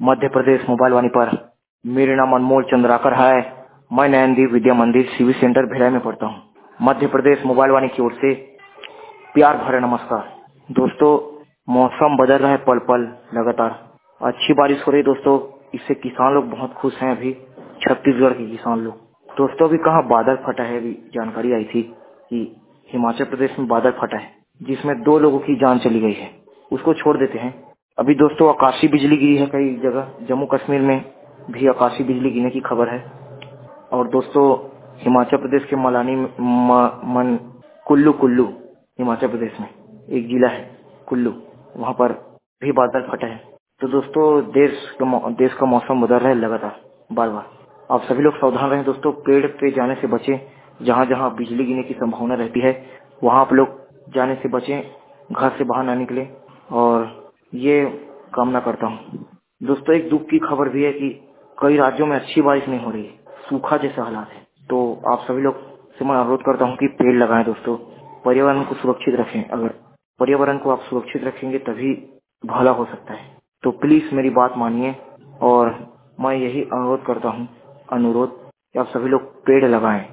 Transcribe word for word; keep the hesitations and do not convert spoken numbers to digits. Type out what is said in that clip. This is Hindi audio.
मध्य प्रदेश मोबाइल वाणी पर मेरा नाम अनमोल चंद्राकर है। मैं नयनदीप विद्या मंदिर सिविल सेंटर भिलाई में पढ़ता हूँ। मध्य प्रदेश मोबाइल वाणी की ओर से प्यार भरे नमस्कार। दोस्तों, मौसम बदल रहा है पल पल लगातार। अच्छी बारिश हो रही है दोस्तों, इससे किसान लोग बहुत खुश हैं। अभी छत्तीसगढ़ के किसान लोग दोस्तों, अभी कहाँ बादल फटा है। अभी जानकारी आई थी कि हिमाचल प्रदेश में बादल फटा है जिसमें दो लोगों की जान चली गई है। उसको छोड़ देते हैं। अभी दोस्तों आकाशीय बिजली गिरी है कई जगह। जम्मू कश्मीर में भी आकाशीय बिजली गिरने की खबर है। और दोस्तों हिमाचल प्रदेश के मलानी म, मन कुल्लू कुल्लू हिमाचल प्रदेश में एक जिला है कुल्लू, वहाँ पर भी बादल फटा है। तो दोस्तों देश का देश का मौसम बदल रहा है लगातार बार बार। आप सभी लोग सावधान रहें दोस्तों। पेड़ पे जाने से बचें। जहाँ जहाँ बिजली गिरने की संभावना रहती है वहाँ आप लोग जाने से बचें। घर से बाहर ना निकलें। और ये कामना करता हूँ दोस्तों। एक दुख की खबर भी है कि कई राज्यों में अच्छी बारिश नहीं हो रही है, सूखा जैसा हालात है। तो आप सभी लोग से मैं अनुरोध करता हूँ कि पेड़ लगाएं दोस्तों। पर्यावरण को सुरक्षित रखें। अगर पर्यावरण को आप सुरक्षित रखेंगे तभी भला हो सकता है। तो प्लीज मेरी बात मानिए। और मैं यही अनुरोध करता हूँ अनुरोध कि आप सभी लोग पेड़ लगाएं।